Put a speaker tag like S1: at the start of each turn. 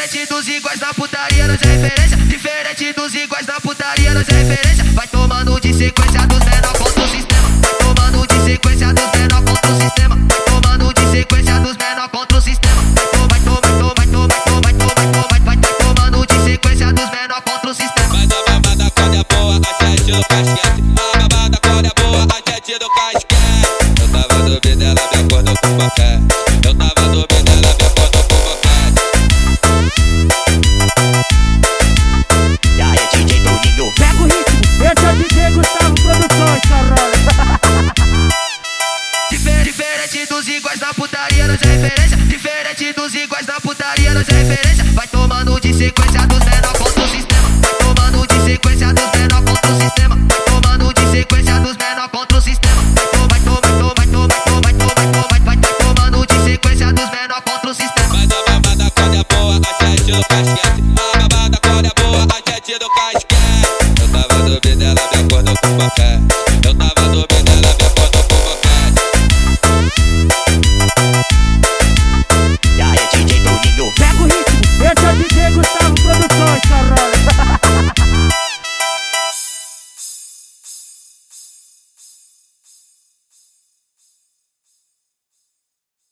S1: Diferente dos iguais da putaria, nós é referência. Diferente dos iguais da putaria, nós é referência. Vai tomando de sequência dos menor contra o sistema. Vai tomando de sequência dos menor contra o sistema. Vai tomando de sequência dos menor contra o sistema. Vai tomando de sequência dos menor contra o sistema.
S2: Mas a babada quando é boa, a gente do casquete. A babada quando é boa, a gente do casquete. Eu tava duvidando, ela me acordou com boquete. Eu tava duvidando, ela me acordou com boquete.
S3: E aí, DJ Toninho?
S4: Pega o ritmo, esse é o DJ Gustavo Produções, caralho.
S1: Diferente dos iguais da putaria, nós é referência. Diferente dos iguais da putaria, nós é referência. Vai tomando de sequência dos menor contra o sistema. Vai tomando de sequência dos menor contra o sistema. Vai tomando de sequência dos menor contra o sistema. Vai tomando de sequência dos menor contra o sistema.
S2: Mas a babada quando é boa, a gente do casquete. A babada quando é boa, a gente do casquete. Eu tava duvidando, ela me acordou com boquete. Eu tava